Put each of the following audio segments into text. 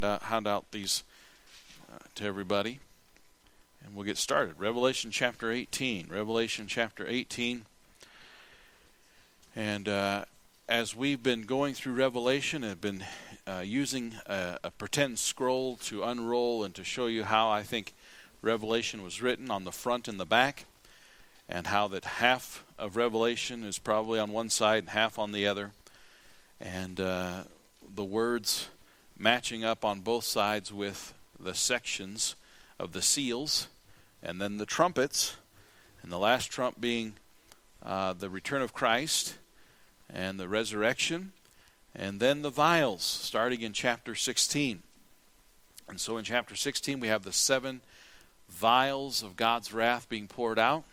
hand out these to everybody, and we'll get started. Revelation chapter 18. Revelation chapter 18. And as we've been going through Revelation, I've been using a pretend scroll to unroll and to show you how I think Revelation was written on the front and the back, and how that half of Revelation is probably on one side and half on the other, and the words matching up on both sides with the sections of the seals, and then the trumpets, and the last trump being the return of Christ and the resurrection, and then the vials, starting in chapter 16. And so in chapter 16 we have the 7 vials of God's wrath being poured out,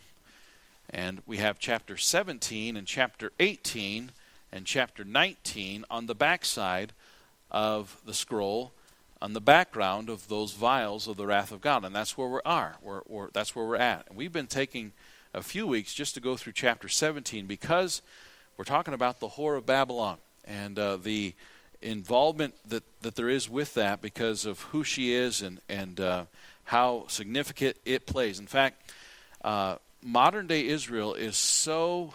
and we have chapter 17 and chapter 18 and chapter 19 on the backside of the scroll, on the background of those vials of the wrath of God. And that's where we are. That's where we're at. And we've been taking a few weeks just to go through chapter 17 because we're talking about the whore of Babylon and the involvement that there is with that because of who she is and how significant it plays. In fact, modern day Israel is so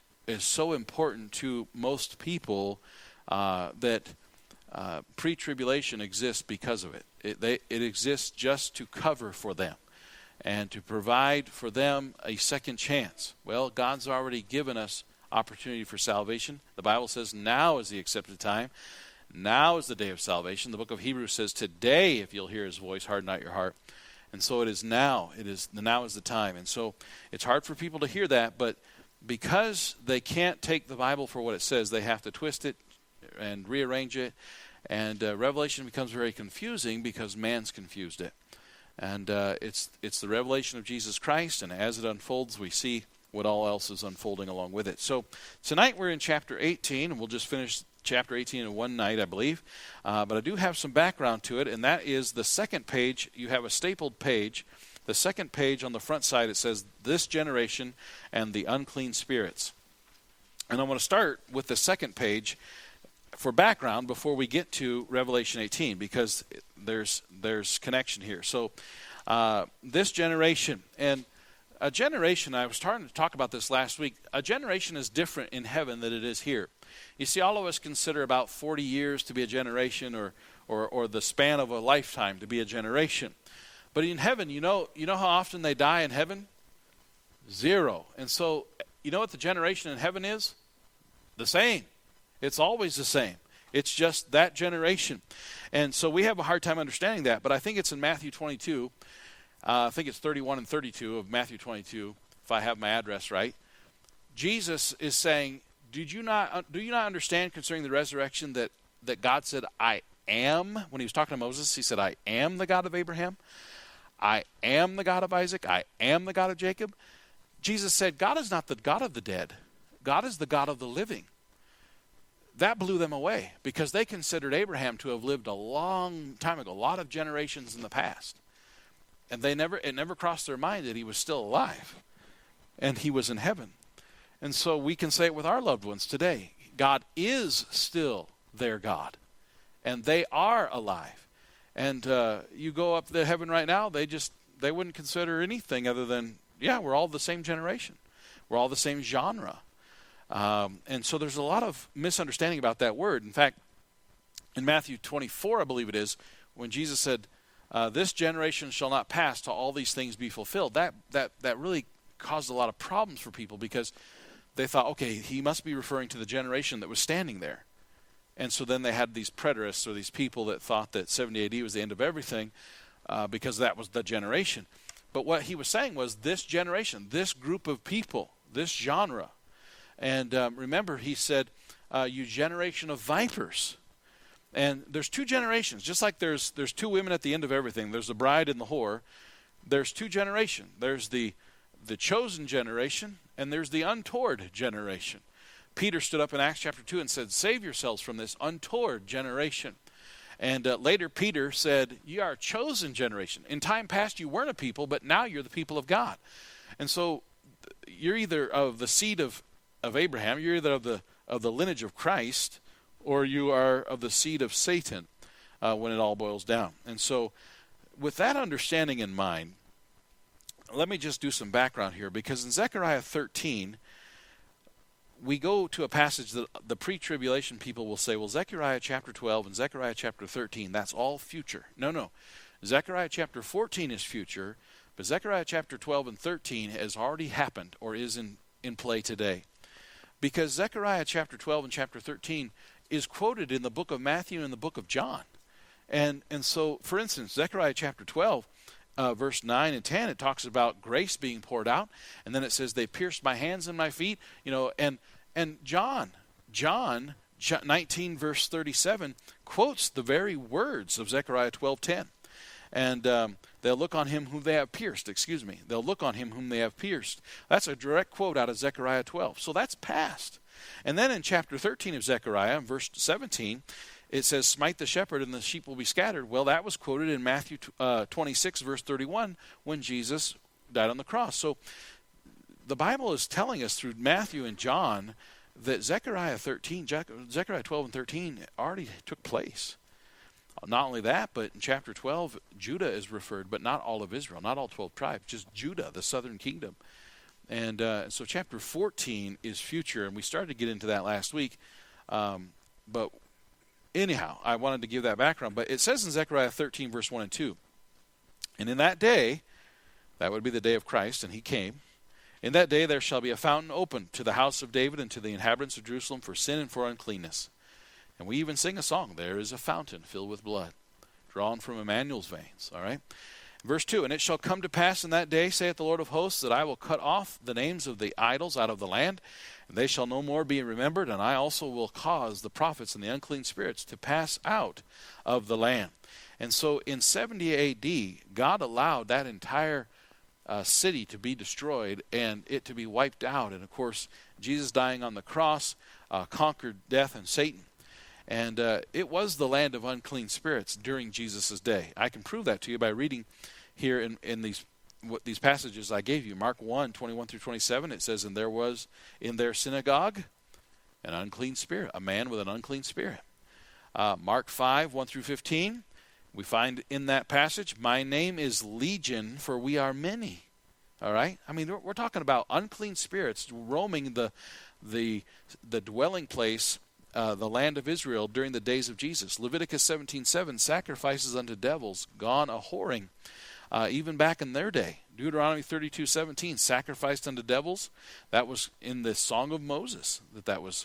important to most people that pre-tribulation exists because of it. It exists just to cover for them and to provide for them a second chance. Well, God's already given us opportunity for salvation. The Bible says now is the accepted time. Now is the day of salvation. The book of Hebrews says today, if you'll hear his voice, harden not your heart. And so it is now. Now is the time. And so it's hard for people to hear that, but because they can't take the Bible for what it says, they have to twist it and rearrange it, and Revelation becomes very confusing because man's confused it. And it's the revelation of Jesus Christ, and as it unfolds, we see what all else is unfolding along with it. So tonight we're in chapter 18, and we'll just finish chapter 18 in one night, I believe. But I do have some background to it, and that is the second page. You have a stapled page. The second page on the front side, it says, "This generation and the unclean spirits." And I want to start with the second page for background before we get to Revelation 18, because there's connection here. So this generation, and a generation, I was starting to talk about this last week, a generation is different in heaven than it is here. You see, all of us consider about 40 years to be a generation, or the span of a lifetime to be a generation. But in heaven, you know how often they die in heaven? 0. And so, you know what the generation in heaven is? The same. It's always the same. It's just that generation. And so we have a hard time understanding that, but I think it's in Matthew 22. I think it's 31 and 32 of Matthew 22, if I have my address right. Jesus is saying, do you not understand concerning the resurrection that God said, I am? When he was talking to Moses, he said, I am the God of Abraham. I am the God of Isaac. I am the God of Jacob. Jesus said, God is not the God of the dead. God is the God of the living. That blew them away because they considered Abraham to have lived a long time ago, a lot of generations in the past. And it never crossed their mind that he was still alive and he was in heaven. And so we can say it with our loved ones today. God is still their God, and they are alive. And you go up to heaven right now, they wouldn't consider anything other than, yeah, we're all the same generation. We're all the same genre. And so there's a lot of misunderstanding about that word. In fact, in Matthew 24, I believe it is, when Jesus said, this generation shall not pass till all these things be fulfilled, that really caused a lot of problems for people because they thought, okay, he must be referring to the generation that was standing there. And so then they had these preterists, or these people that thought that 70 AD was the end of everything because that was the generation. But what he was saying was this generation, this group of people, this genre. And remember, he said, you generation of vipers. And there's 2 generations. Just like there's 2 women at the end of everything. There's the bride and the whore. There's 2 generations. There's the chosen generation, and there's the untoward generation. Peter stood up in Acts chapter 2 and said, save yourselves from this untoward generation. And later Peter said, you are a chosen generation. In time past you weren't a people, but now you're the people of God. And so you're either of the seed of Abraham, you're either of the lineage of Christ, or you are of the seed of Satan. when it all boils down. And so with that understanding in mind, let me just do some background here, because in Zechariah 13, we go to a passage that the pre-tribulation people will say, well, Zechariah chapter 12 and Zechariah chapter 13, that's all future. No. Zechariah chapter 14 is future, but Zechariah chapter 12 and 13 has already happened or is in play today. Because Zechariah chapter 12 and chapter 13 is quoted in the book of Matthew and the book of John. And so, for instance, Zechariah chapter 12, verse 9 and 10, it talks about grace being poured out, and then it says, they pierced my hands and my feet, and John 19 verse 37 quotes the very words of Zechariah 12:10. And they'll look on him whom they have pierced. They'll look on him whom they have pierced. That's a direct quote out of Zechariah 12. So that's past. And then in chapter 13 of Zechariah, verse 17, it says, smite the shepherd and the sheep will be scattered. Well, that was quoted in Matthew 26, verse 31, when Jesus died on the cross. So the Bible is telling us through Matthew and John that Zechariah 12 and 13 already took place. Not only that, but in chapter 12, Judah is referred, but not all of Israel, not all 12 tribes, just Judah, the southern kingdom. And so chapter 14 is future, and we started to get into that last week. But anyhow, I wanted to give that background. But it says in Zechariah 13, verse 1 and 2, and in that day, that would be the day of Christ, and he came, in that day there shall be a fountain opened to the house of David and to the inhabitants of Jerusalem for sin and for uncleanness. And we even sing a song, there is a fountain filled with blood, drawn from Emmanuel's veins. All right. Verse 2, and it shall come to pass in that day, saith the Lord of hosts, that I will cut off the names of the idols out of the land, and they shall no more be remembered, and I also will cause the prophets and the unclean spirits to pass out of the land. And so in 70 A.D., God allowed that entire city to be destroyed and it to be wiped out. And of course, Jesus dying on the cross conquered death and Satan. And it was the land of unclean spirits during Jesus' day. I can prove that to you by reading here in these passages I gave you. Mark 1, 21 through 27, it says, and there was in their synagogue an unclean spirit, a man with an unclean spirit. Mark 5, 1 through 15, we find in that passage, my name is Legion, for we are many. All right? I mean, we're talking about unclean spirits roaming the dwelling place, the land of Israel during the days of Jesus. Leviticus 17:7, sacrifices unto devils, gone a-whoring, even back in their day. Deuteronomy 32:17, sacrificed unto devils. That was in the Song of Moses that was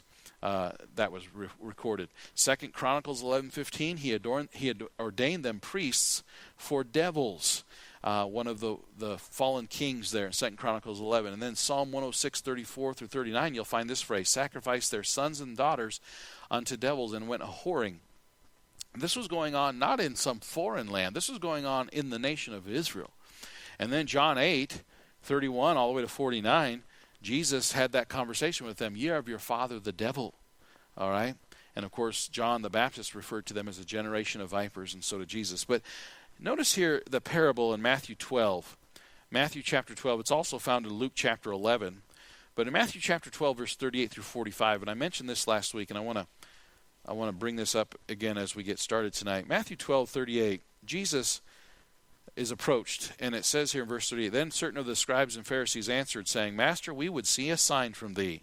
recorded. 2 Chronicles 11:15, he had ordained them priests for devils. One of the fallen kings there in 2 Chronicles 11. And then Psalm 106:34 through 39, you'll find this phrase, sacrificed their sons and daughters unto devils and went a-whoring. This was going on not in some foreign land. This was going on in the nation of Israel. And then John 8:31 all the way to 49, Jesus had that conversation with them. Ye are of your father the devil. All right? And of course, John the Baptist referred to them as a generation of vipers, and so did Jesus. But notice here the parable in Matthew 12. Matthew chapter 12, it's also found in Luke chapter 11. But in Matthew chapter 12, verse 38 through 45, and I mentioned this last week, and I want to bring this up again as we get started tonight. Matthew 12:38, Jesus is approached, and it says here in verse 38, then certain of the scribes and Pharisees answered, saying, Master, we would see a sign from thee.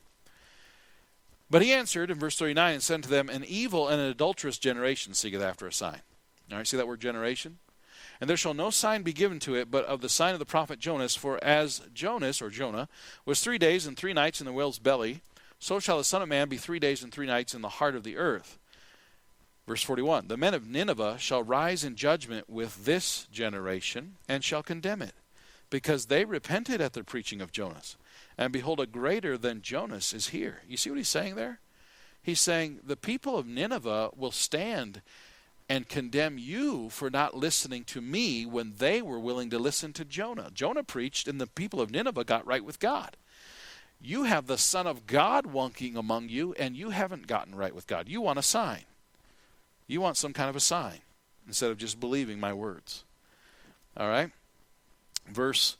But he answered in verse 39 and said unto them, an evil and an adulterous generation seeketh after a sign. All right, see that word generation? And there shall no sign be given to it, but of the sign of the prophet Jonas. For as Jonas, or Jonah, was 3 days and 3 nights in the whale's belly, so shall the Son of Man be 3 days and 3 nights in the heart of the earth. Verse 41, the men of Nineveh shall rise in judgment with this generation, and shall condemn it, because they repented at the preaching of Jonas. And behold, a greater than Jonas is here. You see what he's saying there? He's saying the people of Nineveh will stand and condemn you for not listening to me when they were willing to listen to Jonah. Jonah preached, and the people of Nineveh got right with God. You have the Son of God walking among you, and you haven't gotten right with God. You want a sign. You want some kind of a sign instead of just believing my words. All right? Verse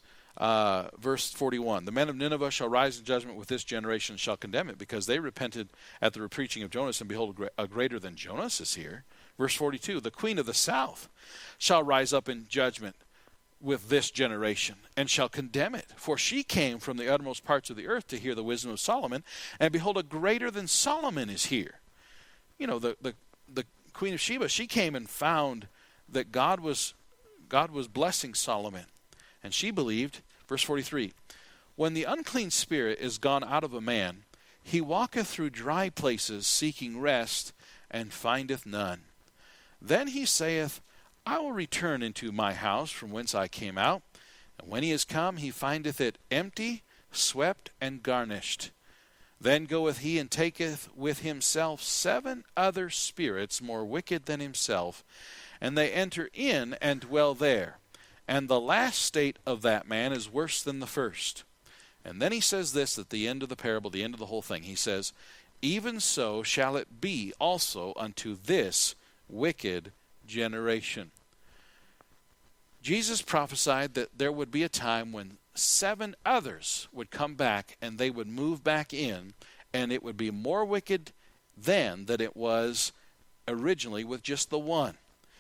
41, the men of Nineveh shall rise in judgment with this generation and shall condemn it, because they repented at the preaching of Jonas, and behold, a greater than Jonas is here. Verse 42, the queen of the south shall rise up in judgment with this generation, and shall condemn it. For she came from the uttermost parts of the earth to hear the wisdom of Solomon, and behold, a greater than Solomon is here. You know, the Queen of Sheba, she came and found that God was blessing Solomon. And she believed, verse 43, when the unclean spirit is gone out of a man, he walketh through dry places seeking rest, and findeth none. Then he saith, I will return into my house from whence I came out. And when he is come, he findeth it empty, swept, and garnished. Then goeth he and taketh with himself 7 other spirits more wicked than himself, and they enter in and dwell there. And the last state of that man is worse than the first. And then he says this at the end of the parable, the end of the whole thing. He says, even so shall it be also unto this wicked generation. Jesus prophesied that there would be a time when 7 others would come back and they would move back in, and it would be more wicked then than it was originally with just the one.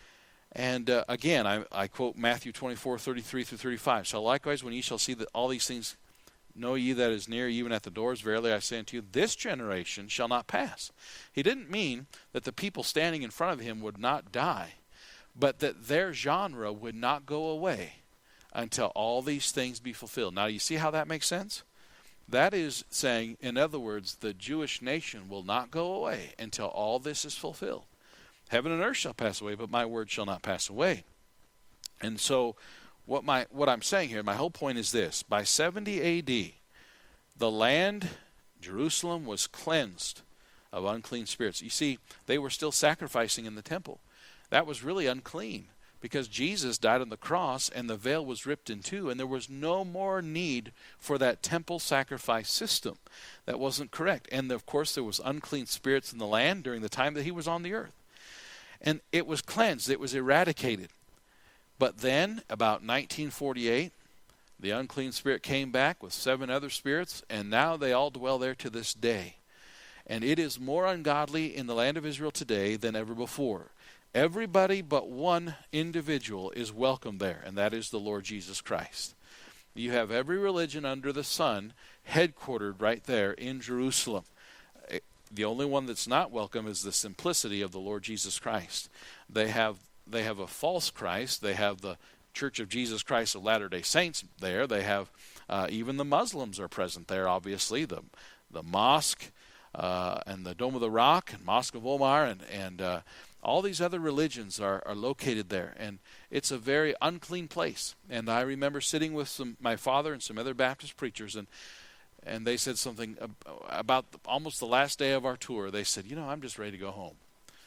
And again, I quote Matthew 24:33-35. So likewise, when ye shall see that all these things, know ye that is near, even at the doors, verily I say unto you, this generation shall not pass. He didn't mean that the people standing in front of him would not die, but that their genre would not go away until all these things be fulfilled. Now, you see how that makes sense? That is saying, in other words, the Jewish nation will not go away until all this is fulfilled. Heaven and earth shall pass away, but my word shall not pass away. And so what I'm saying here, my whole point is this. By 70 A.D., the land, Jerusalem, was cleansed of unclean spirits. You see, they were still sacrificing in the temple. That was really unclean because Jesus died on the cross and the veil was ripped in two, and there was no more need for that temple sacrifice system. That wasn't correct. And of course, there was unclean spirits in the land during the time that he was on the earth. And it was cleansed. It was eradicated. But then, about 1948, the unclean spirit came back with 7 other spirits, and now they all dwell there to this day. And it is more ungodly in the land of Israel today than ever before. Everybody but one individual is welcome there, and that is the Lord Jesus Christ. You have every religion under the sun headquartered right there in Jerusalem. The only one that's not welcome is the simplicity of the Lord Jesus Christ. They have a false Christ. They have the Church of Jesus Christ of Latter-day Saints there. They have even the Muslims are present there, obviously. The mosque and the Dome of the Rock and Mosque of Omar and all these other religions are located there. And it's a very unclean place. And I remember sitting with my father and some other Baptist preachers, and they said something about almost the last day of our tour. They said, I'm just ready to go home.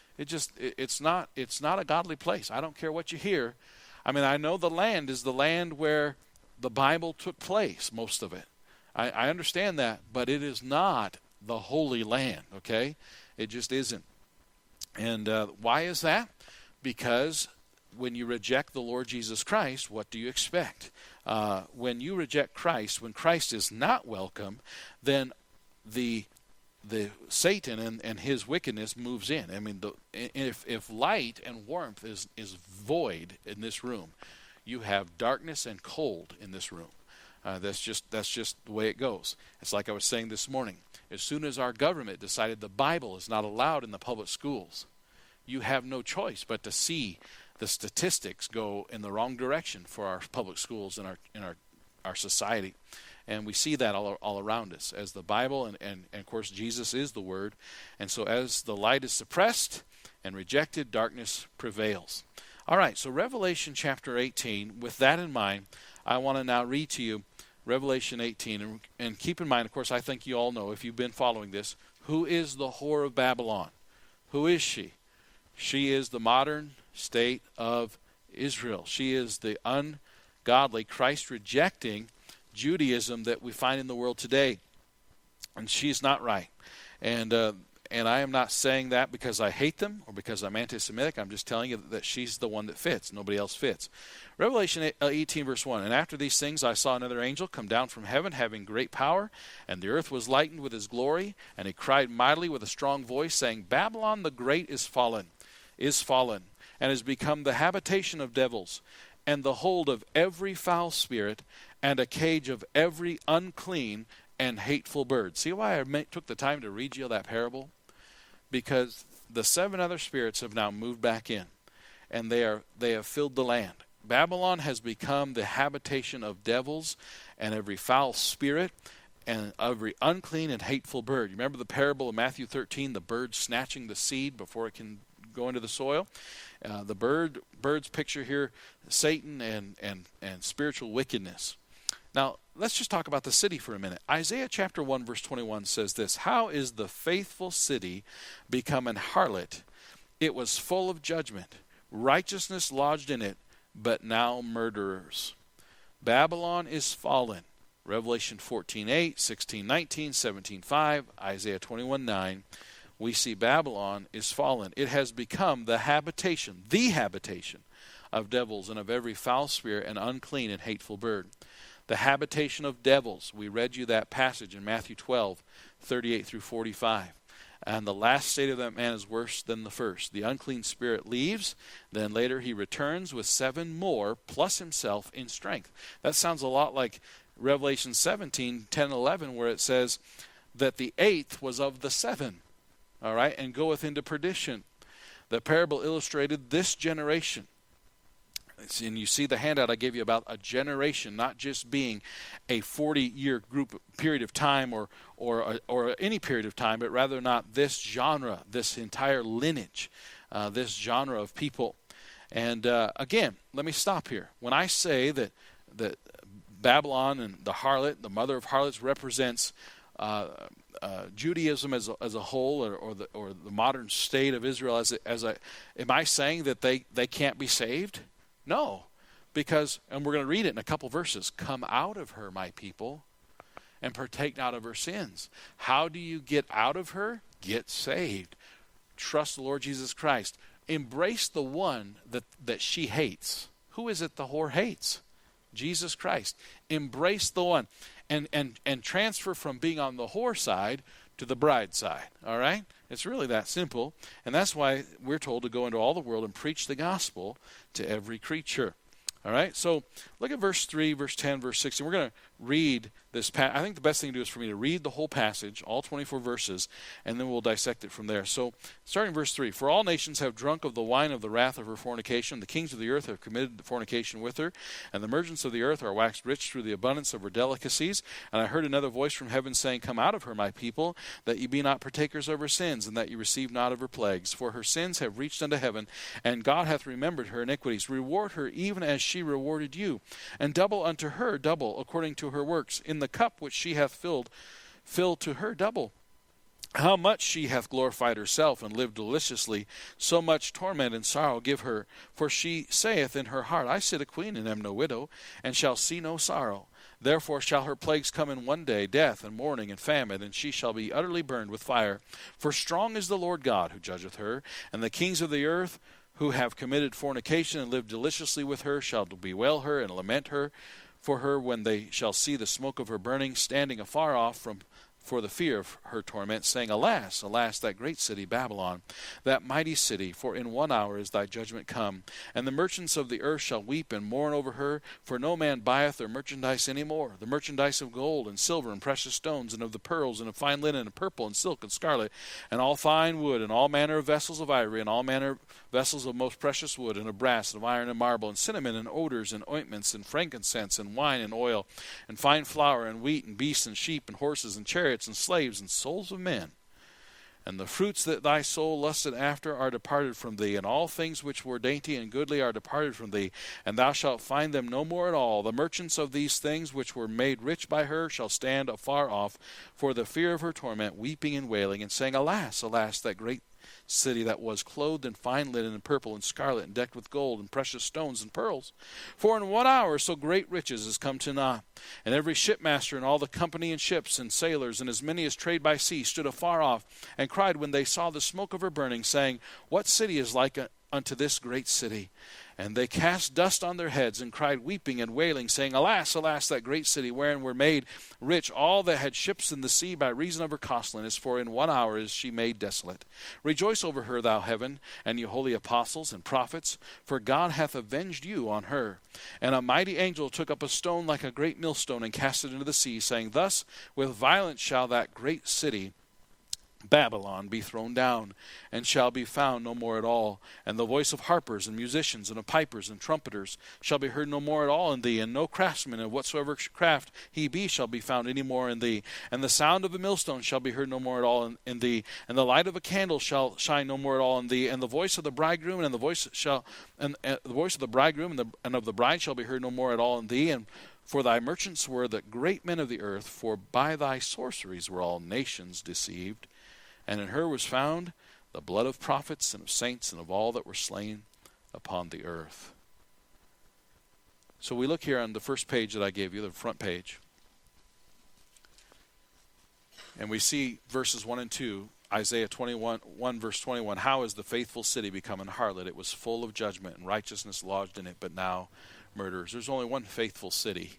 It's not a godly place. I don't care what you hear. I mean, I know the land is the land where the Bible took place, most of it. I understand that, but it is not the Holy Land, okay? It just isn't. And why is that? Because when you reject the Lord Jesus Christ, what do you expect? When you reject Christ, when Christ is not welcome, then the Satan and his wickedness moves in. I mean, if light and warmth is void in this room, you have darkness and cold in this room. That's just the way it goes. It's like I was saying this morning. As soon as our government decided the Bible is not allowed in the public schools, you have no choice but to see the statistics go in the wrong direction for our public schools and our society. And we see that all around us as the Bible and of course Jesus is the Word. And so as the light is suppressed and rejected, darkness prevails. All right, so Revelation chapter 18, with that in mind, I want to now read to you Revelation 18. And keep in mind, of course, I think you all know, if you've been following this, who is the whore of Babylon? Who is she? She is the modern state of Israel. She is the ungodly, Christ-rejecting Judaism that we find in the world today. And she's not right. And I am not saying that because I hate them or because I'm anti-Semitic. I'm just telling you that she's the one that fits. Nobody else fits. Revelation 18, verse 1. And after these things I saw another angel come down from heaven, having great power, and the earth was lightened with his glory. And he cried mightily with a strong voice, saying, Babylon the great is fallen. is fallen, and has become the habitation of devils, and the hold of every foul spirit, and a cage of every unclean and hateful bird. See why I took the time to read you that parable? Because the 7 other spirits have now moved back in, and they have filled the land. Babylon has become the habitation of devils and every foul spirit and every unclean and hateful bird. You remember the parable of Matthew 13, the bird snatching the seed before it can go into the soil? The bird's picture here, Satan and spiritual wickedness. Now, let's just talk about the city for a minute. Isaiah chapter 1, verse 21 says this, "How is the faithful city become an harlot? It was full of judgment. Righteousness lodged in it, but now murderers." Babylon is fallen. Revelation 14:8, 16:19, 17:5, Isaiah 21:9. We see Babylon is fallen. It has become the habitation of devils and of every foul spirit and unclean and hateful bird. The habitation of devils. We read you that passage in Matthew 12:38 through 45. And the last state of that man is worse than the first. The unclean spirit leaves, then later he returns with 7 more plus himself in strength. That sounds a lot like Revelation 17:10, 11, where it says that the 8th was of the 7, all right, and goeth into perdition. The parable illustrated this generation. And you see the handout I gave you about a generation, not just being a 40-year period of time or any period of time, but rather not this genre, this entire lineage, this genre of people. And again, let me stop here. When I say that Babylon and the harlot, the mother of harlots, represents Judaism as a whole, or the modern state of Israel, am I saying that they can't be saved? No, because, and we're going to read it in a couple verses, "Come out of her, my people, and partake not of her sins." How do you get out of her? Get saved. Trust the Lord Jesus Christ. Embrace the one that she hates. Who is it the whore hates? Jesus Christ. Embrace the one. And transfer from being on the whore side to the bride side. All right? It's really that simple. And that's why we're told to go into all the world and preach the gospel to every creature. All right? So look at verse 3, verse 10, verse 16. We're going to read this. I think the best thing to do is for me to read the whole passage, all 24 verses, and then we'll dissect it from there. So starting verse 3, "For all nations have drunk of the wine of the wrath of her fornication. The kings of the earth have committed fornication with her, and the merchants of the earth are waxed rich through the abundance of her delicacies. And I heard another voice from heaven saying, Come out of her, my people, that ye be not partakers of her sins, and that ye receive not of her plagues. For her sins have reached unto heaven, and God hath remembered her iniquities. Reward her even as she rewarded you, and double unto her double according to her works. In the cup which she hath filled, fill to her double. How much she hath glorified herself and lived deliciously, so much torment and sorrow give her. For she saith in her heart, I sit a queen and am no widow, and shall see no sorrow. Therefore shall her plagues come in one day, death and mourning and famine, and she shall be utterly burned with fire. For strong is the Lord God who judgeth her, and the kings of the earth who have committed fornication and lived deliciously with her shall bewail her and lament her for her when they shall see the smoke of her burning, standing afar off for the fear of her torment, saying, Alas, alas, that great city Babylon, that mighty city, for in 1 hour is thy judgment come. And the merchants of the earth shall weep and mourn over her, for no man buyeth their merchandise any more. The merchandise of gold and silver and precious stones, and of the pearls, and of fine linen, and purple, and silk, and scarlet, and all fine wood, and all manner of vessels of ivory, and all manner of vessels of most precious wood, and of brass, and of iron, and marble, and cinnamon, and odors, and ointments, and frankincense, and wine, and oil, and fine flour, and wheat, and beasts, and sheep, and horses, and chariots, and slaves, and souls of men. And the fruits that thy soul lusted after are departed from thee, and all things which were dainty and goodly are departed from thee, and thou shalt find them no more at all. The merchants of these things which were made rich by her shall stand afar off for the fear of her torment, weeping and wailing, and saying, Alas, alas, that great city that was clothed in fine linen and purple and scarlet, and decked with gold and precious stones and pearls. For in 1 hour so great riches is come to naught. And every shipmaster and all the company in ships and sailors, and as many as trade by sea, stood afar off, and cried when they saw the smoke of her burning, saying, What city is like unto this great city. And they cast dust on their heads and cried, weeping and wailing, saying, Alas, alas, that great city, wherein were made rich all that had ships in the sea by reason of her costliness, for in 1 hour is she made desolate. Rejoice over her, thou heaven, and ye holy apostles and prophets, for God hath avenged you on her. And a mighty angel took up a stone like a great millstone, and cast it into the sea, saying, Thus with violence shall that great city Babylon be thrown down, and shall be found no more at all. And the voice of harpers and musicians and of pipers and trumpeters shall be heard no more at all in thee, and no craftsman of whatsoever craft he be shall be found any more in thee. And the sound of a millstone shall be heard no more at all in thee, and the light of a candle shall shine no more at all in thee. And the voice of the bridegroom and the voice of the bridegroom and of the bride shall be heard no more at all in thee. And for thy merchants were the great men of the earth, for by thy sorceries were all nations deceived. And in her was found the blood of prophets and of saints and of all that were slain upon the earth. So we look here on the first page that I gave you, the front page. And we see verses 1 and 2, Isaiah 1 verse 21. How is the faithful city become an harlot? It was full of judgment and righteousness lodged in it, but now murders. There's only one faithful city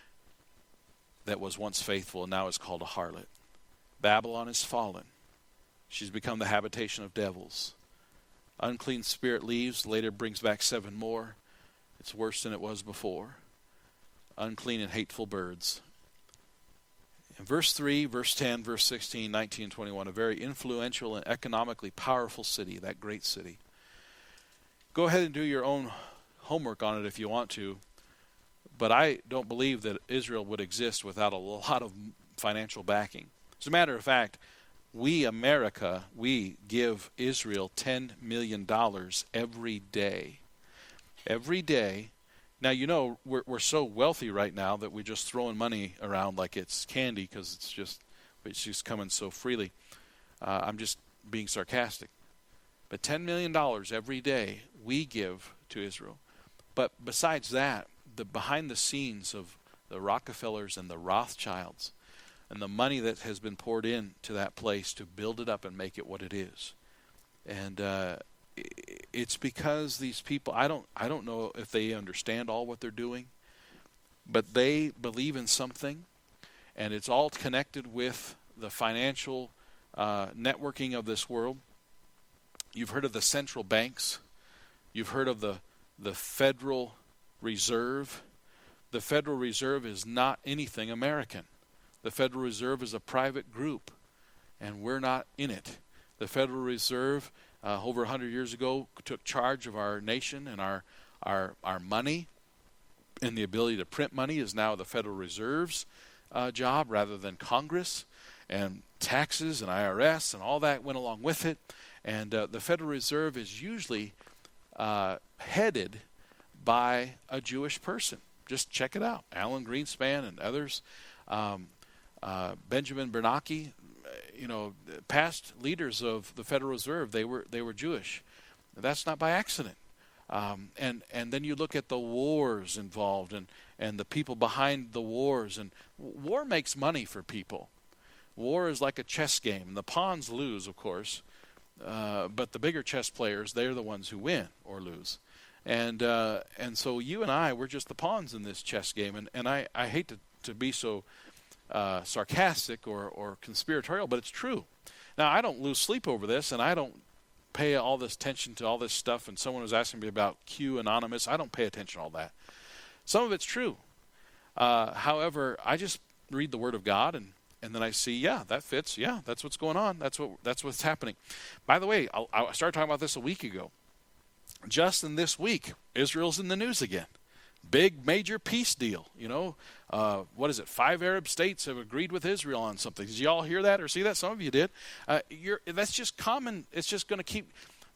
that was once faithful and now is called a harlot. Babylon is fallen. She's become the habitation of devils. Unclean spirit leaves, later brings back 7 more. It's worse than it was before. Unclean and hateful birds. In verse 3, verse 10, verse 16, 19, and 21, a very influential and economically powerful city, that great city. Go ahead and do your own homework on it if you want to, but I don't believe that Israel would exist without a lot of financial backing. As a matter of fact, we, America, we give Israel $10 million every day. Every day. Now, you know, we're so wealthy right now that we're just throwing money around like it's candy because it's just coming so freely. I'm just being sarcastic. But $10 million every day we give to Israel. But besides that, the behind the scenes of the Rockefellers and the Rothschilds, and the money that has been poured into that place to build it up and make it what it is. And it's because these people, I don't know if they understand all what they're doing, but they believe in something, and it's all connected with the financial networking of this world. You've heard of the central banks. You've heard of the Federal Reserve. The Federal Reserve is not anything American. The Federal Reserve is a private group, and we're not in it. The Federal Reserve, over 100 years ago, took charge of our nation and our money, and the ability to print money is now the Federal Reserve's job rather than Congress, and taxes and IRS and all that went along with it. And the Federal Reserve is usually headed by a Jewish person. Just check it out. Alan Greenspan and others. Benjamin Bernanke, past leaders of the Federal Reserve, they were Jewish. That's not by accident. And then you look at the wars involved and the people behind the wars. And war makes money for people. War is like a chess game. The pawns lose, of course, but the bigger chess players, they're the ones who win or lose. And so you and I, we're just the pawns in this chess game. And I hate to be so sarcastic or conspiratorial, but it's true. Now, I don't lose sleep over this, and I don't pay all this attention to all this stuff. And someone was asking me about Q Anonymous. I don't pay attention to all that. Some of it's true. However, I just read the Word of God, and then I see, yeah, that fits. Yeah, that's what's going on. That's what's happening. By the way, I started talking about this a week ago. Just in this week, Israel's in the news again. Big major peace deal. What is it? 5 Arab states have agreed with Israel on something. Did you all hear that or see that? Some of you did. That's just common. It's just going to keep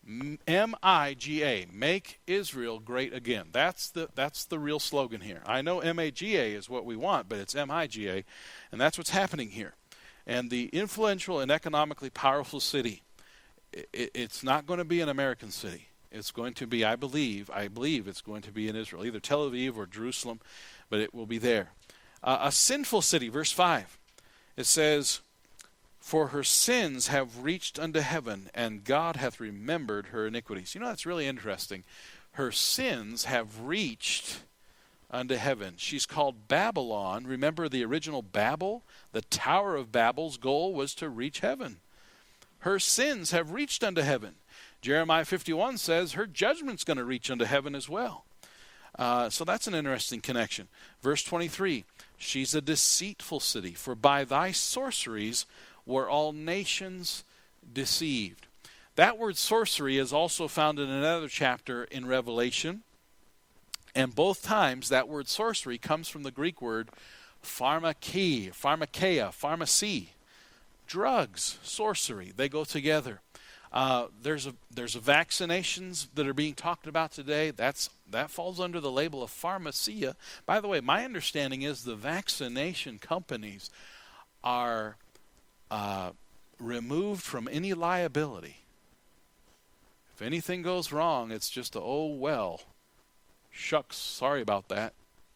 MIGA, make Israel great again. That's the real slogan here. I know MAGA is what we want, but it's MIGA, and that's what's happening here. And the influential and economically powerful city, it's not going to be an American city. It's going to be, I believe it's going to be in Israel, either Tel Aviv or Jerusalem, but it will be there. A sinful city, verse 5. It says, For her sins have reached unto heaven, and God hath remembered her iniquities. You know, that's really interesting. Her sins have reached unto heaven. She's called Babylon. Remember the original Babel? The Tower of Babel's goal was to reach heaven. Her sins have reached unto heaven. Jeremiah 51 says her judgment's going to reach unto heaven as well. So that's an interesting connection. Verse 23, she's a deceitful city, for by thy sorceries were all nations deceived. That word sorcery is also found in another chapter in Revelation. And both times that word sorcery comes from the Greek word pharmakeia, pharmacy. Drugs, sorcery, they go together. There's vaccinations that are being talked about today. That falls under the label of pharmacia. By the way, my understanding is the vaccination companies are removed from any liability. If anything goes wrong, it's just oh well, shucks, sorry about that.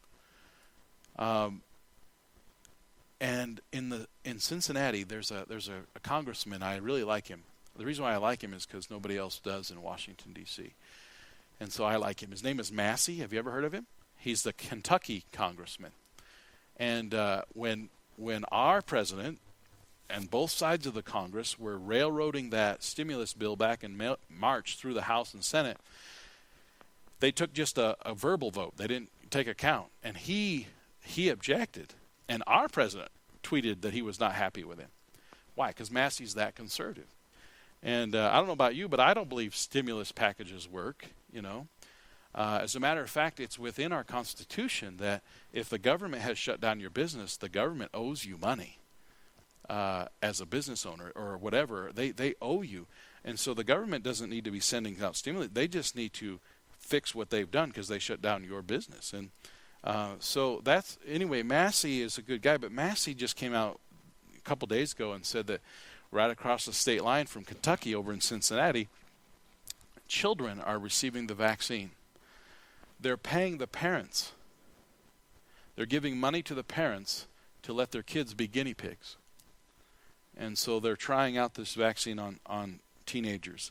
And in Cincinnati, there's a congressman. I really like him. The reason why I like him is because nobody else does in Washington, D.C. And so I like him. His name is Massey. Have you ever heard of him? He's the Kentucky congressman. And when our president and both sides of the Congress were railroading that stimulus bill back in March through the House and Senate, they took just a verbal vote. They didn't take a count. And he objected. And our president tweeted that he was not happy with him. Why? Because Massey's that conservative. And I don't know about you, but I don't believe stimulus packages work, you know. As a matter of fact, it's within our Constitution that if the government has shut down your business, the government owes you money as a business owner or whatever. They owe you. And so the government doesn't need to be sending out stimulus. They just need to fix what they've done because they shut down your business. And so that's, anyway, Massey is a good guy, but Massey just came out a couple days ago and said that right across the state line from Kentucky over in Cincinnati, children are receiving the vaccine. They're paying the parents. They're giving money to the parents to let their kids be guinea pigs. And so they're trying out this vaccine on teenagers.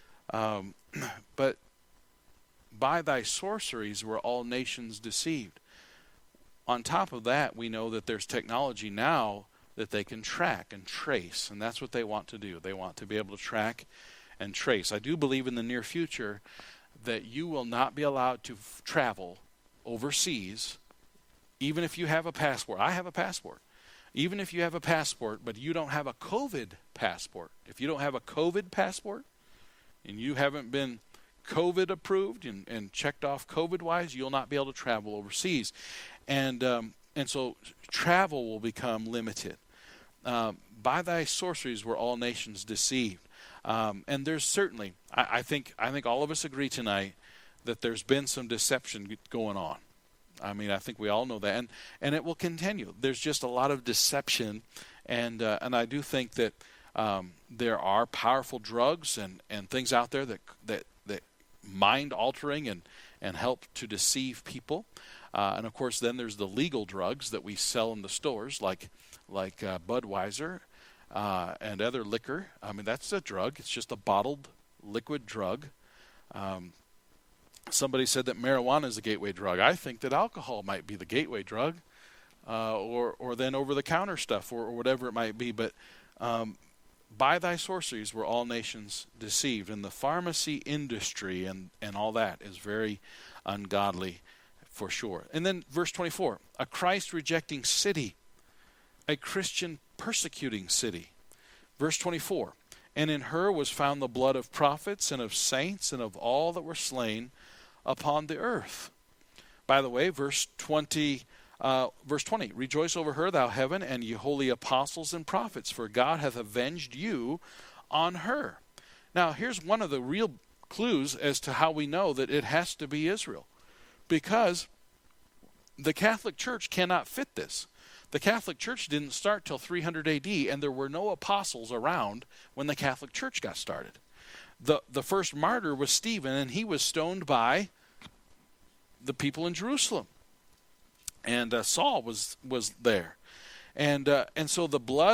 But by thy sorceries were all nations deceived. On top of that, we know that there's technology now that they can track and trace, and that's what they want to do. They want to be able to track and trace. I do believe in the near future that you will not be allowed to travel overseas, even if you have a passport. I have a passport. Even if you have a passport, but you don't have a COVID passport. If you don't have a COVID passport, and you haven't been COVID approved and checked off COVID-wise, you'll not be able to travel overseas. And so travel will become limited. By thy sorceries were all nations deceived. And there's certainly, I think all of us agree tonight that there's been some deception going on. I mean, I think we all know that, and it will continue. There's just a lot of deception, and I do think that there are powerful drugs and things out there that mind altering and help to deceive people. And of course, then there's the legal drugs that we sell in the stores, like Budweiser and other liquor. I mean, that's a drug. It's just a bottled liquid drug. Somebody said that marijuana is a gateway drug. I think that alcohol might be the gateway drug, or then over-the-counter stuff, or whatever it might be. But by thy sorceries were all nations deceived. And the pharmacy industry and all that is very ungodly for sure. And then verse 24, a Christ-rejecting city, a Christian persecuting city. Verse 24, and in her was found the blood of prophets and of saints and of all that were slain upon the earth. By the way, verse 20, rejoice over her, thou heaven, and ye holy apostles and prophets, for God hath avenged you on her. Now, here's one of the real clues as to how we know that it has to be Israel. Because the Catholic Church cannot fit this. The Catholic Church didn't start till 300 AD, and there were no apostles around when the Catholic Church got started. The first martyr was Stephen, and he was stoned by the people in Jerusalem. And Saul was there. And so the blood of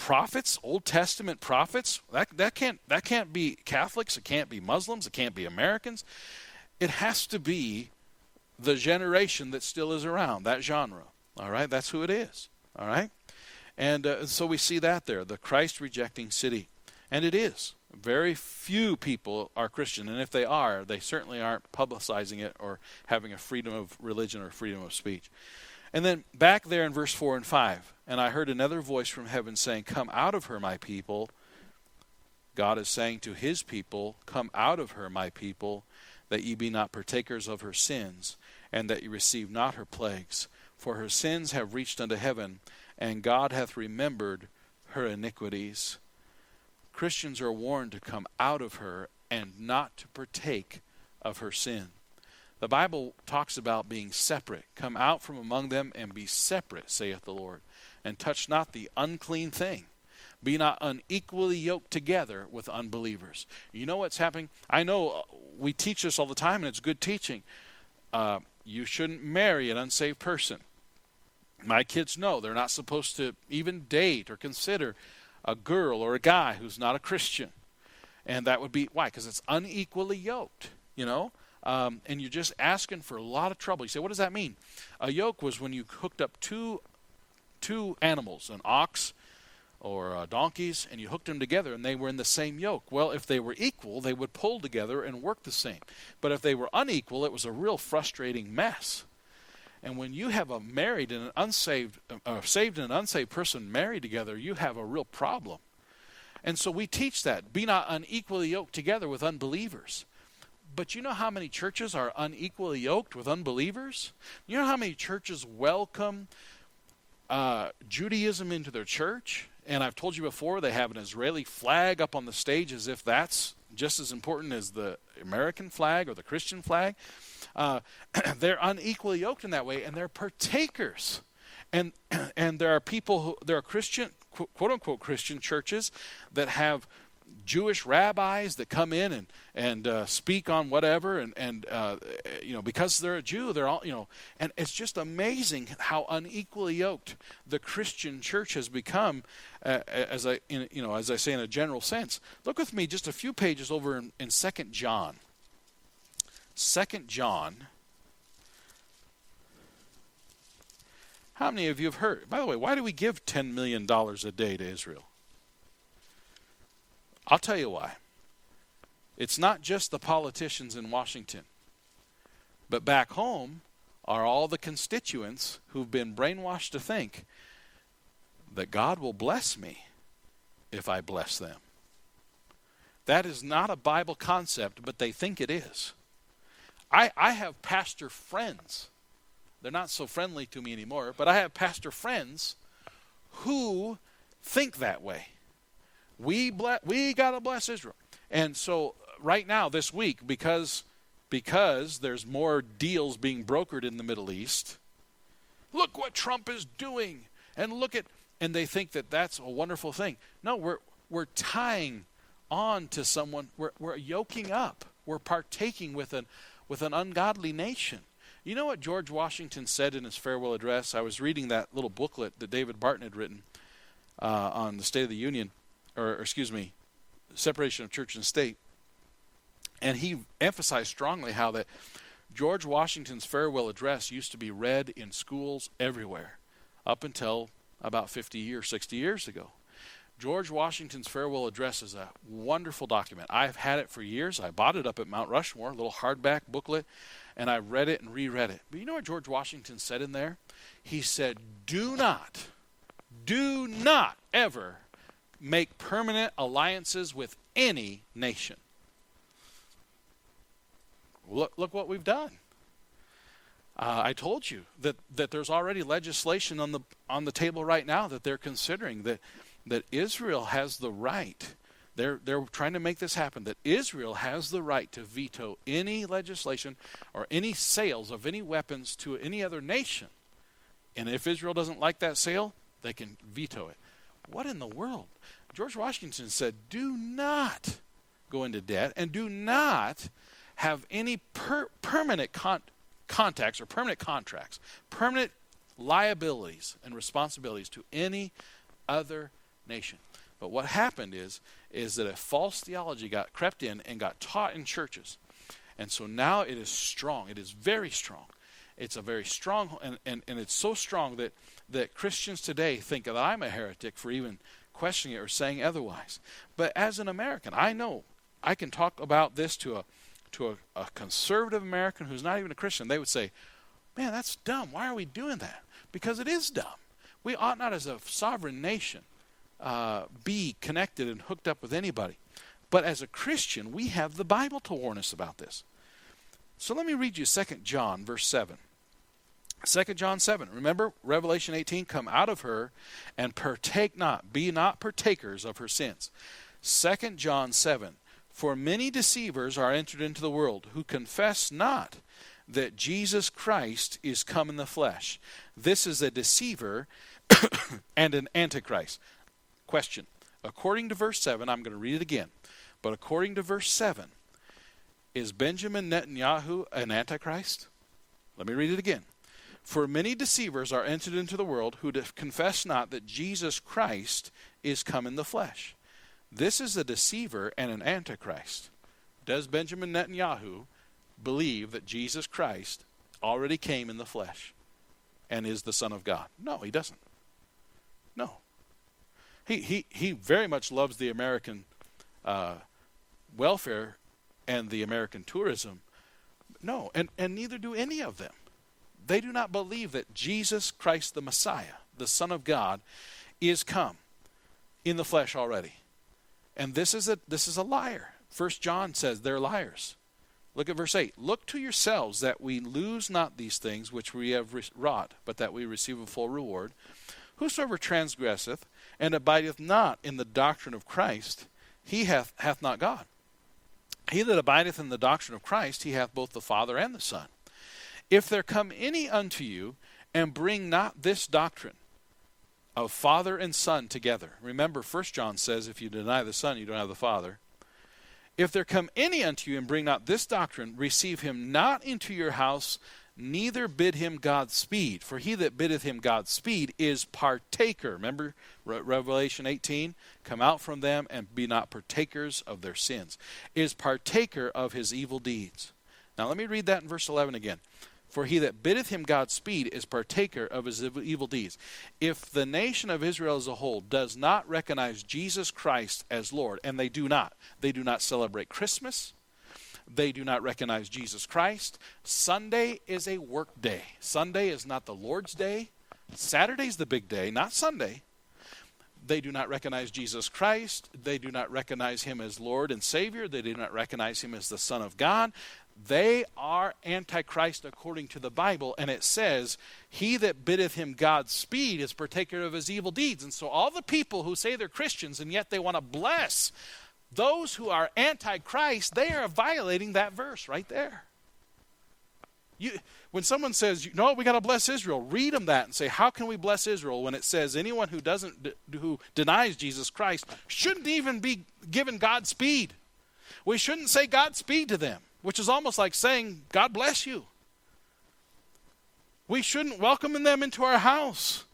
prophets, Old Testament prophets. That can't be Catholics. It can't be Muslims. It can't be Americans. It has to be the generation that still is around, that genre. All right, that's who it is. All right, and so we see that there, the Christ-rejecting city, and it is. Very few people are Christian, and if they are, they certainly aren't publicizing it or having a freedom of religion or freedom of speech. And then back there in verse 4 and 5, and I heard another voice from heaven saying, "Come out of her, my people." God is saying to his people, "Come out of her, my people, that ye be not partakers of her sins, and that ye receive not her plagues. For her sins have reached unto heaven, and God hath remembered her iniquities." Christians are warned to come out of her and not to partake of her sin. The Bible talks about being separate. "Come out from among them and be separate, saith the Lord, and touch not the unclean thing. Be not unequally yoked together with unbelievers." You know what's happening? I know we teach this all the time, and it's good teaching. You shouldn't marry an unsaved person. My kids know they're not supposed to even date or consider a girl or a guy who's not a Christian. And that would be, why? Because it's unequally yoked, you know? And you're just asking for a lot of trouble. You say, what does that mean? A yoke was when you hooked up two animals, an ox or donkeys, and you hooked them together and they were in the same yoke. Well, if they were equal, they would pull together and work the same. But if they were unequal, it was a real frustrating mess. And when you have a married and an unsaved, saved and an unsaved person married together, you have a real problem. And so we teach that. Be not unequally yoked together with unbelievers. But you know how many churches are unequally yoked with unbelievers? You know how many churches welcome Judaism into their church? And I've told you before, they have an Israeli flag up on the stage as if that's just as important as the American flag or the Christian flag. They're unequally yoked in that way, and they're partakers. And there are people there are Christian, quote unquote Christian churches that have Jewish rabbis that come in and speak on whatever, and because they're a Jew, they're all, and it's just amazing how unequally yoked the Christian church has become, as I say in a general sense. Look with me just a few pages over in 2 John. 2 John. How many of you have heard? By the way, why do we give $10 million a day to Israel? I'll tell you why. It's not just the politicians in Washington, but back home are all the constituents who've been brainwashed to think that God will bless me if I bless them. That is not a Bible concept, but they think it is. I have pastor friends. They're not so friendly to me anymore, but I have pastor friends who think that way. We got to bless Israel. And so right now, this week, because there's more deals being brokered in the Middle East, look what Trump is doing. And they think that that's a wonderful thing. No, we're tying on to someone. We're yoking up. We're partaking with an ungodly nation. You know what George Washington said in his farewell address? I was reading that little booklet that David Barton had written on the State of the Union, separation of church and state. And he emphasized strongly how that George Washington's farewell address used to be read in schools everywhere up until about 50 or 60 years ago. George Washington's farewell address is a wonderful document. I've had it for years. I bought it up at Mount Rushmore, a little hardback booklet, and I read it and reread it. But you know what George Washington said in there? He said, do not ever make permanent alliances with any nation. Look what we've done. I told you that there's already legislation on the table right now that they're considering that Israel has the right. They're trying to make this happen, that Israel has the right to veto any legislation or any sales of any weapons to any other nation. And if Israel doesn't like that sale, they can veto it. What in the world? George Washington said, do not go into debt and do not have any permanent contacts or permanent contracts, permanent liabilities and responsibilities to any other nation. But what happened is that a false theology got crept in and got taught in churches. And so now it is strong. It is very strong. It's a very strong, and it's so strong that Christians today think that I'm a heretic for even questioning it or saying otherwise. But as an American, I know I can talk about this to a conservative American who's not even a Christian. They would say, man, that's dumb. Why are we doing that? Because it is dumb. We ought not, as a sovereign nation, be connected and hooked up with anybody. But as a Christian, we have the Bible to warn us about this. So let me read you 2 John, verse 7. 2 John 7. Remember, Revelation 18, come out of her and partake not, be not partakers of her sins. 2 John 7. For many deceivers are entered into the world, who confess not that Jesus Christ is come in the flesh. This is a deceiver and an antichrist. Question. According to verse 7, I'm going to read it again, but according to verse 7, is Benjamin Netanyahu an antichrist? Let me read it again. For many deceivers are entered into the world, who confess not that Jesus Christ is come in the flesh. This is a deceiver and an antichrist. Does Benjamin Netanyahu believe that Jesus Christ already came in the flesh and is the Son of God? No, he doesn't. No. He very much loves the American welfare and the American tourism. No, and neither do any of them. They do not believe that Jesus Christ the Messiah, the Son of God, is come in the flesh already. And this is a liar. 1 John says they're liars. Look at verse 8. Look to yourselves that we lose not these things which we have wrought, but that we receive a full reward. Whosoever transgresseth and abideth not in the doctrine of Christ, he hath not God. He that abideth in the doctrine of Christ, he hath both the Father and the Son. If there come any unto you, and bring not this doctrine of Father and Son together. Remember, 1 John says, if you deny the Son, you don't have the Father. If there come any unto you, and bring not this doctrine, receive him not into your house, neither bid him Godspeed. For he that biddeth him Godspeed is partaker. Remember Revelation 18? Come out from them and be not partakers of their sins. Is partaker of his evil deeds. Now let me read that in verse 11 again. For he that biddeth him Godspeed is partaker of his evil deeds. If the nation of Israel as a whole does not recognize Jesus Christ as Lord, and they do not celebrate Christmas, they do not recognize Jesus Christ. Sunday is a work day. Sunday is not the Lord's day. Saturday's the big day, not Sunday. They do not recognize Jesus Christ. They do not recognize him as Lord and Savior. They do not recognize him as the Son of God. They are antichrist according to the Bible, and it says, he that biddeth him Godspeed is partaker of his evil deeds. And so all the people who say they're Christians and yet they want to bless those who are antichrist, they are violating that verse right there. When someone says, no, we got to bless Israel, read them that and say, how can we bless Israel when it says anyone who denies Jesus Christ shouldn't even be given Godspeed? We shouldn't say Godspeed to them, which is almost like saying, God bless you. We shouldn't welcome them into our house,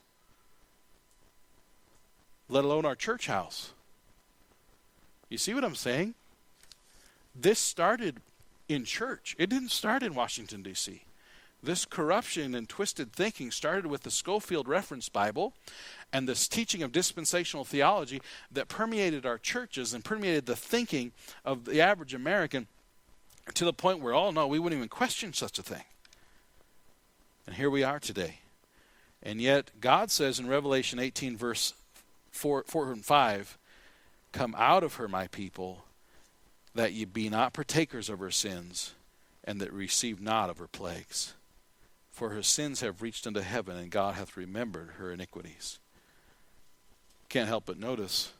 let alone our church house. You see what I'm saying? This started in church. It didn't start in Washington, D.C. This corruption and twisted thinking started with the Scofield Reference Bible and this teaching of dispensational theology that permeated our churches and permeated the thinking of the average American to the point where, oh no, we wouldn't even question such a thing. And here we are today. And yet God says in Revelation 18 verse 4 and 5, come out of her, my people, that ye be not partakers of her sins, and that receive not of her plagues. For her sins have reached unto heaven, and God hath remembered her iniquities. Can't help but notice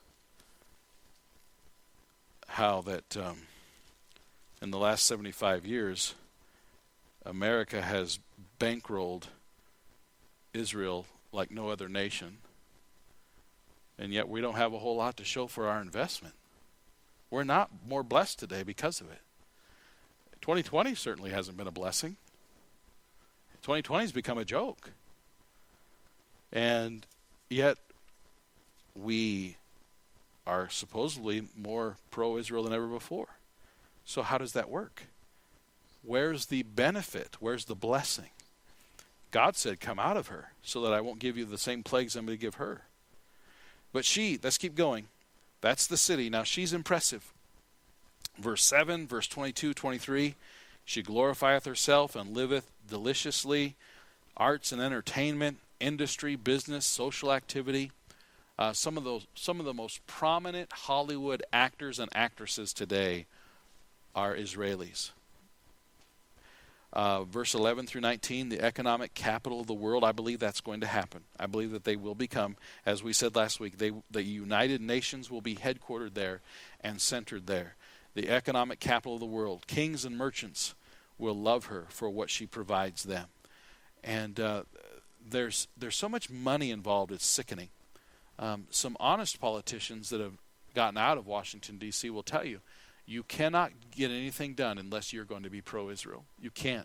how that in the last 75 years, America has bankrolled Israel like no other nation. And yet we don't have a whole lot to show for our investment. We're not more blessed today because of it. 2020 certainly hasn't been a blessing. 2020 has become a joke. And yet we are supposedly more pro-Israel than ever before. So how does that work? Where's the benefit? Where's the blessing? God said, come out of her so that I won't give you the same plagues I'm going to give her. But she, let's keep going. That's the city. Now she's impressive. Verse 7, verse 22, 23, she glorifieth herself and liveth deliciously. Arts and entertainment, industry, business, social activity. Some of the most prominent Hollywood actors and actresses today are Israelis. Verse 11 through 19, the economic capital of the world. I believe that's going to happen. I believe that they will become, as we said last week, the United Nations will be headquartered there and centered there. The economic capital of the world. Kings and merchants will love her for what she provides them. And there's so much money involved, it's sickening. Some honest politicians that have gotten out of Washington, D.C. will tell you, you cannot get anything done unless you're going to be pro-Israel. You can't.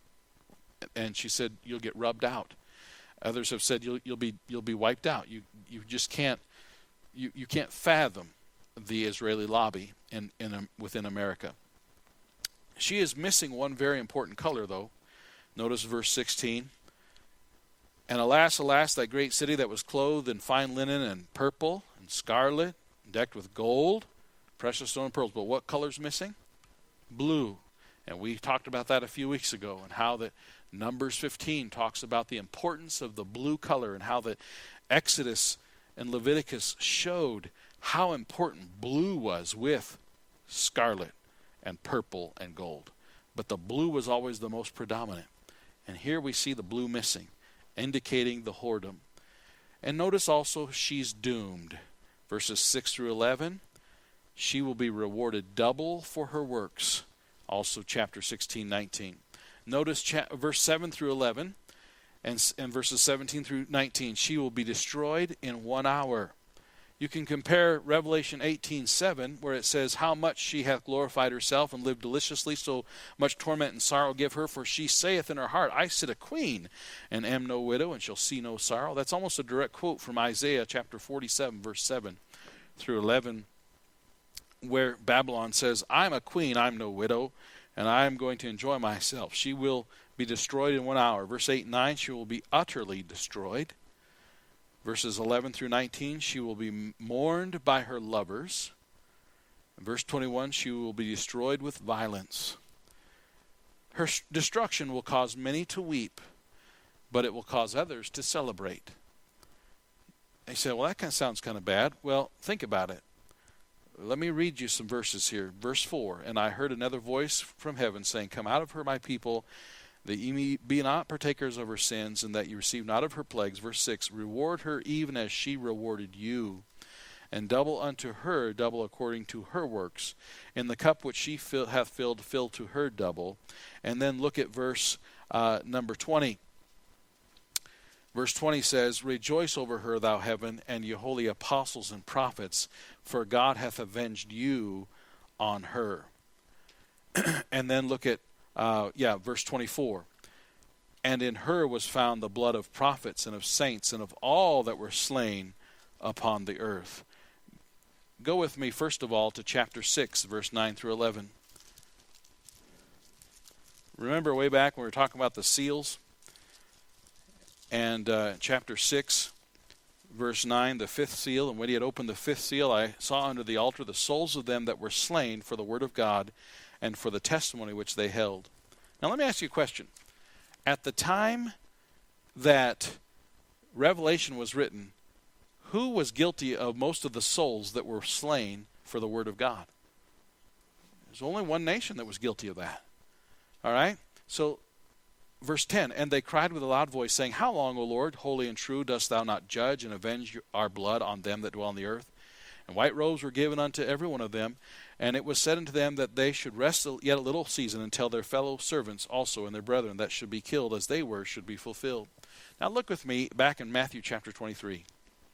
And she said, you'll get rubbed out. Others have said you'll be wiped out. You just can't you can't fathom the Israeli lobby within America. She is missing one very important color, though. Notice verse 16. And alas, alas, that great city that was clothed in fine linen and purple and scarlet, decked with gold, precious stone and pearls. But what color's missing? Blue. And we talked about that a few weeks ago, and how that Numbers 15 talks about the importance of the blue color, and how the Exodus and Leviticus showed how important blue was with scarlet and purple and gold. But the blue was always the most predominant. And here we see the blue missing, indicating the whoredom. And notice also she's doomed. Verses 6 through 11, she will be rewarded double for her works. Also chapter 16, 19. Notice verse 7 through 11 and verses 17 through 19. She will be destroyed in 1 hour. You can compare Revelation 18:7, where it says, how much she hath glorified herself and lived deliciously, so much torment and sorrow give her. For she saith in her heart, I sit a queen, and am no widow, and shall see no sorrow. That's almost a direct quote from Isaiah chapter 47, verse 7 through 11, where Babylon says, I'm a queen, I'm no widow, and I am going to enjoy myself. She will be destroyed in 1 hour. Verse 8 and 9, she will be utterly destroyed. Verses 11 through 19, she will be mourned by her lovers. Verse 21, she will be destroyed with violence. Her destruction will cause many to weep, but it will cause others to celebrate. They say, well, that kind of sounds kind of bad. Well, think about it. Let me read you some verses here. Verse 4, and I heard another voice from heaven saying, come out of her, my people, that ye be not partakers of her sins, and that ye receive not of her plagues. Verse 6, reward her even as she rewarded you, and double unto her, double according to her works. In the cup which she hath filled, fill to her double. And then look at verse number 20. Verse 20 says, rejoice over her, thou heaven, and ye holy apostles and prophets, for God hath avenged you on her. And then look at verse 24. And in her was found the blood of prophets and of saints and of all that were slain upon the earth. Go with me, first of all, to chapter 6, verse 9 through 11. Remember way back when we were talking about the seals? And chapter 6, verse 9, the fifth seal. And when he had opened the fifth seal, I saw under the altar the souls of them that were slain for the word of God and for the testimony which they held. Now let me ask you a question. At the time that Revelation was written, who was guilty of most of the souls that were slain for the word of God? There's only one nation that was guilty of that. All right? So, verse 10, and they cried with a loud voice, saying, how long, O Lord, holy and true, dost thou not judge and avenge our blood on them that dwell on the earth? And white robes were given unto every one of them, and it was said unto them that they should rest yet a little season until their fellow servants also and their brethren that should be killed as they were should be fulfilled. Now look with me back in Matthew chapter 23.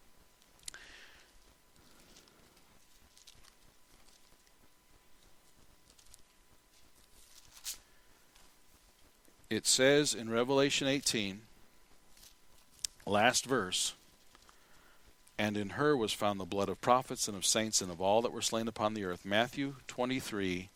It says in Revelation 18, last verse, and in her was found the blood of prophets and of saints and of all that were slain upon the earth. Matthew 23,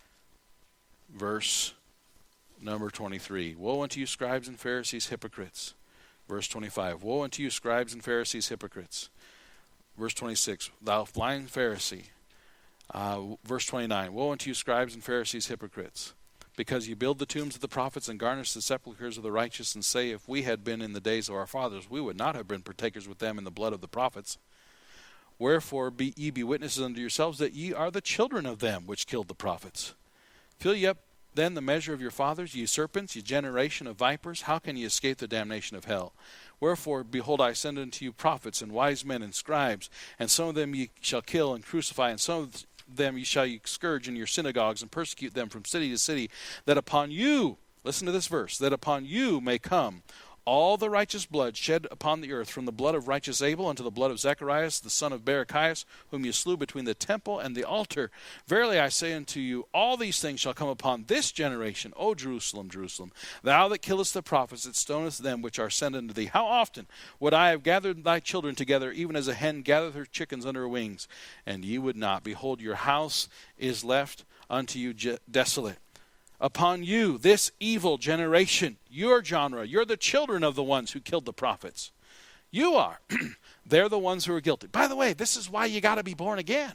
verse number 23. Woe unto you, scribes and Pharisees, hypocrites. Verse 25. Woe unto you, scribes and Pharisees, hypocrites. Verse 26. Thou blind Pharisee. Verse 29. Woe unto you, scribes and Pharisees, hypocrites, because you build the tombs of the prophets and garnish the sepulchres of the righteous, and say, if we had been in the days of our fathers, we would not have been partakers with them in the blood of the prophets. Wherefore be ye be witnesses unto yourselves that ye are the children of them which killed the prophets. Fill ye up then the measure of your fathers, ye serpents, ye generation of vipers, how can ye escape the damnation of hell? Wherefore, behold, I send unto you prophets and wise men and scribes, and some of them ye shall kill and crucify, and some of them ye shall scourge in your synagogues, and persecute them from city to city, that upon you, listen to this verse, that upon you may come all the righteous blood shed upon the earth, from the blood of righteous Abel unto the blood of Zacharias, the son of Barachias, whom you slew between the temple and the altar. Verily I say unto you, all these things shall come upon this generation. O Jerusalem, Jerusalem, thou that killest the prophets, that stonest them which are sent unto thee. How often would I have gathered thy children together, even as a hen gathereth her chickens under her wings, and ye would not? Behold, your house is left unto you desolate. Upon you, this evil generation, your genre, you're the children of the ones who killed the prophets. You are. They're the ones who are guilty. By the way, this is why you got to be born again.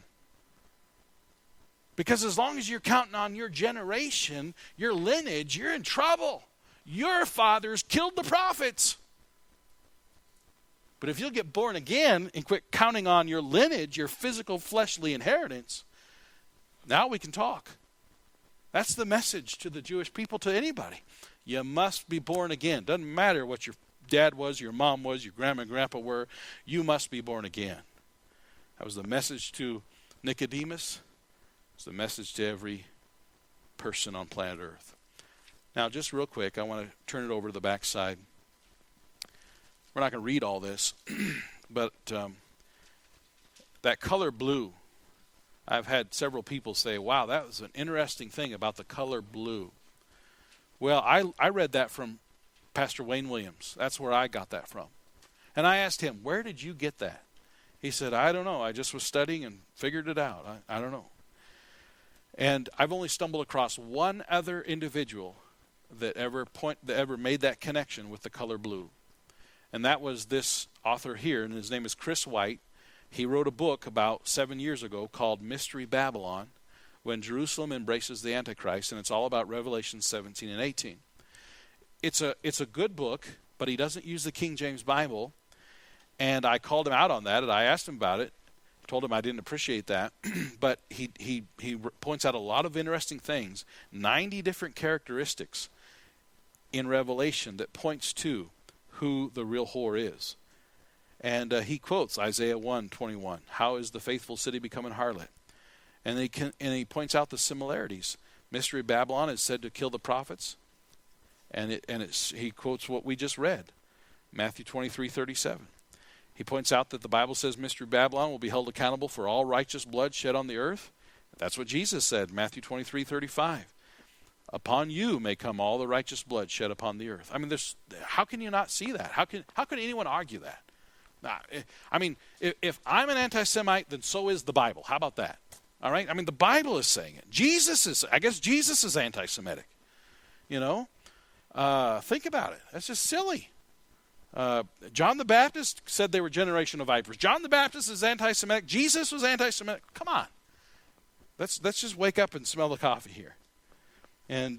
Because as long as you're counting on your generation, your lineage, you're in trouble. Your fathers killed the prophets. But if you'll get born again and quit counting on your lineage, your physical fleshly inheritance, now we can talk. That's the message to the Jewish people, to anybody. You must be born again. Doesn't matter what your dad was, your mom was, your grandma and grandpa were. You must be born again. That was the message to Nicodemus. It's the message to every person on planet Earth. Now, just real quick, I want to turn it over to the backside. We're not going to read all this, but that color blue, I've had several people say, wow, that was an interesting thing about the color blue. Well, I read that from Pastor Wayne Williams. That's where I got that from. And I asked him, where did you get that? He said, I don't know. I just was studying and figured it out. I don't know. And I've only stumbled across one other individual that ever made that connection with the color blue. And that was this author here, and his name is Chris White. He wrote a book about 7 years ago called Mystery Babylon, When Jerusalem Embraces the Antichrist, and it's all about Revelation 17 and 18. It's a good book, but he doesn't use the King James Bible, and I called him out on that, and I asked him about it, told him I didn't appreciate that, but he points out a lot of interesting things, 90 different characteristics in Revelation that points to who the real whore is. And he quotes Isaiah 1:21. How is the faithful city become an harlot? And he points out the similarities. Mystery Babylon is said to kill the prophets, and he quotes what we just read, Matthew 23:37. He points out that the Bible says Mystery Babylon will be held accountable for all righteous blood shed on the earth. That's what Jesus said, Matthew 23:35. Upon you may come all the righteous blood shed upon the earth. I mean, how can you not see that? How can anyone argue that? I mean, if I'm an anti-Semite, then so is the Bible. How about that? All right? I mean, the Bible is saying it. I guess Jesus is anti-Semitic. You know? Think about it. That's just silly. John the Baptist said they were a generation of vipers. John the Baptist is anti-Semitic. Jesus was anti-Semitic. Come on. Let's just wake up and smell the coffee here. And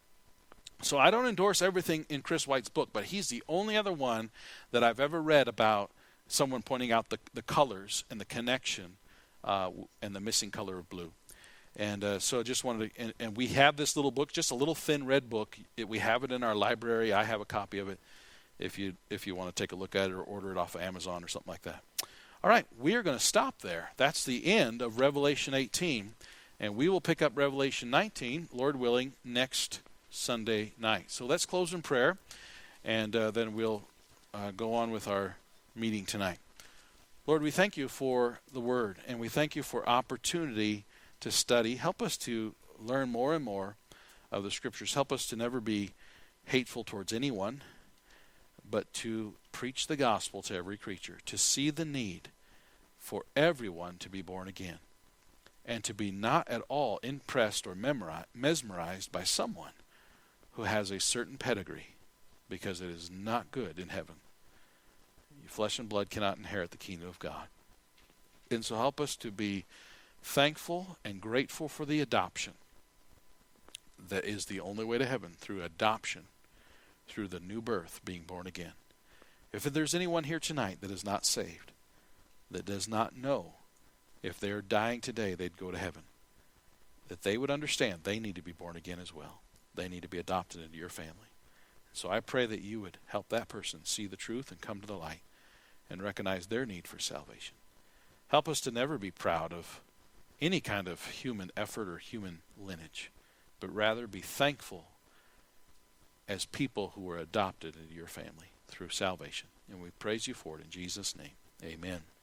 so I don't endorse everything in Chris White's book, but he's the only other one that I've ever read about someone pointing out the colors and the connection and the missing color of blue. And so I just wanted to, and we have this little book, just a little thin red book. We have it in our library. I have a copy of it if you want to take a look at it or order it off of Amazon or something like that. All right, we are going to stop there. That's the end of Revelation 18, and we will pick up Revelation 19, Lord willing, next Sunday night. So let's close in prayer, and then we'll go on with our meeting tonight. Lord, we thank you for the Word, and we thank you for opportunity to study. Help us to learn more and more of the Scriptures. Help us to never be hateful towards anyone, but to preach the gospel to every creature, to see the need, for everyone to be born again, and to be not at all impressed or mesmerized by someone who has a certain pedigree, because it is not good in heaven. Flesh and blood cannot inherit the kingdom of God. And so help us to be thankful and grateful for the adoption that is the only way to heaven, through adoption, through the new birth, being born again. If there's anyone here tonight that is not saved, that does not know if they're dying today they'd go to heaven, that they would understand they need to be born again as well. They need to be adopted into your family. So I pray that you would help that person see the truth and come to the light and recognize their need for salvation. Help us to never be proud of any kind of human effort or human lineage, but rather be thankful as people who were adopted into your family through salvation. And we praise you for it in Jesus' name. Amen.